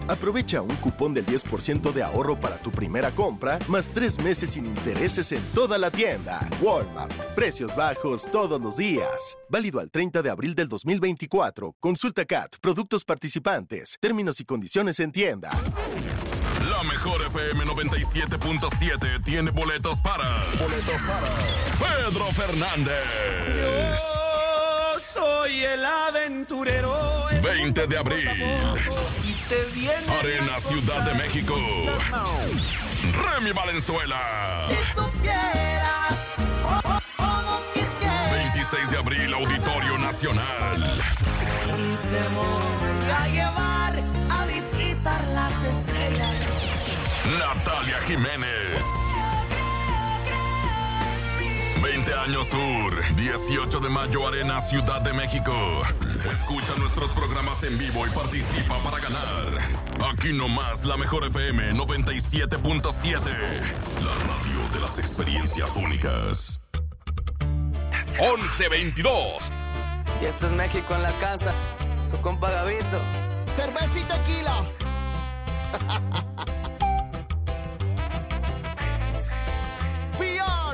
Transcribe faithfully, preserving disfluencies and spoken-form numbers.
Aprovecha un cupón del diez por ciento de ahorro para tu primera compra, más tres meses sin intereses en toda la tienda. Walmart. Precios bajos todos los días. Válido al treinta de abril del dos mil veinticuatro. Consulta C A T. Productos participantes. Términos y condiciones en tienda. La mejor F M noventa y siete punto siete tiene boletos para... Boletos para... Pedro Fernández. Yo soy el aventurero. veinte de abril. Y te viene Arena Ciudad de México. Remy Valenzuela. Si supieras cómo quisiera. veintiséis de abril, Auditorio Nacional. Te voy a llevar a visitar las estrellas. Natalia Jiménez. veinte años Tour, dieciocho de mayo, Arena Ciudad de México. Escucha nuestros programas en vivo y participa para ganar. Aquí nomás, la mejor F M noventa y siete punto siete. La radio de las experiencias únicas. once veintidós. Y esto es México en la casa. Su compa Gavito. Cerveza y tequila.